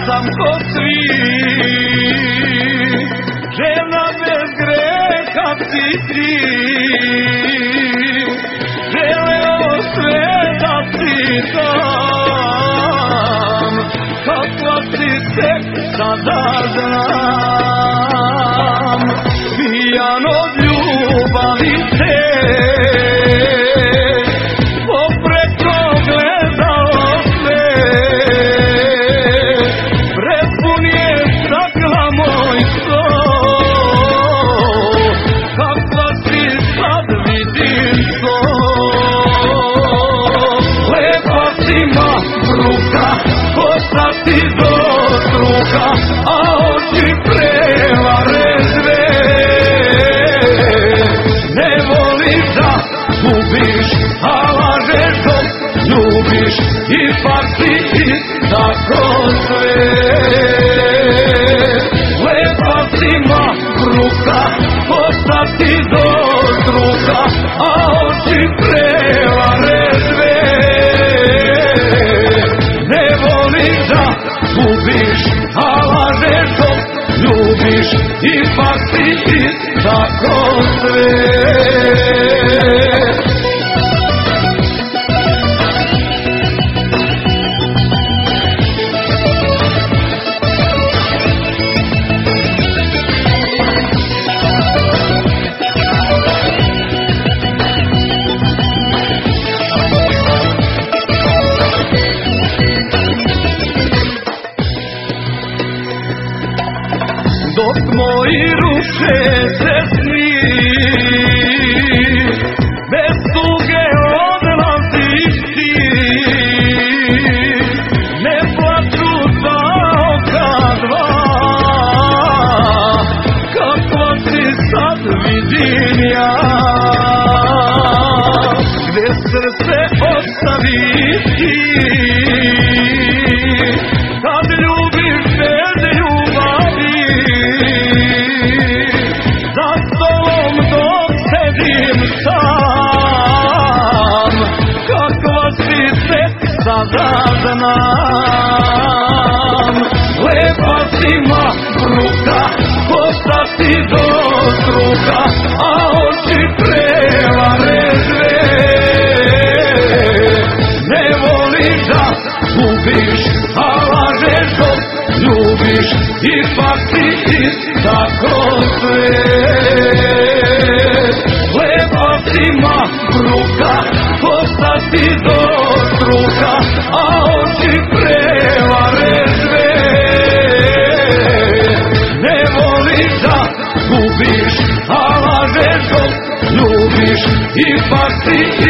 sam ko svi, žena bez greha si ti, želeo sve da ti dam, kakva si tek sada znam, pijan od ljubavi te. A oči prevare sve, ne voliš da gubiš, a lažeš dok ljubiš, ipak si ista ko sve. Lepa si mahruka, kosa ti do struka, a oči prevare sve, ne voliš da gubiš, a lažeš dok ljubiš, ipak si ista ko sve. Dok moji ruše se sni, bez tuge odlaziš ti, ne plaču za oka dva, kakva si sad vidim ja, gde srce ostaviš ti, kad ljubiš bez ljubavi. Za stolom dok sedim sam, kakva si tek sada znam. Lepa si mahruka, kosa ti do struka, a oči prevare sve, ne voliš da gubiš, a lažeš dok ljubiš, ipak si ista ko sve. Lepa si mahruka, kosa ti do struka, a oči prevare sve, ne voliš da gubiš, a lažeš dok ljubiš, ipak si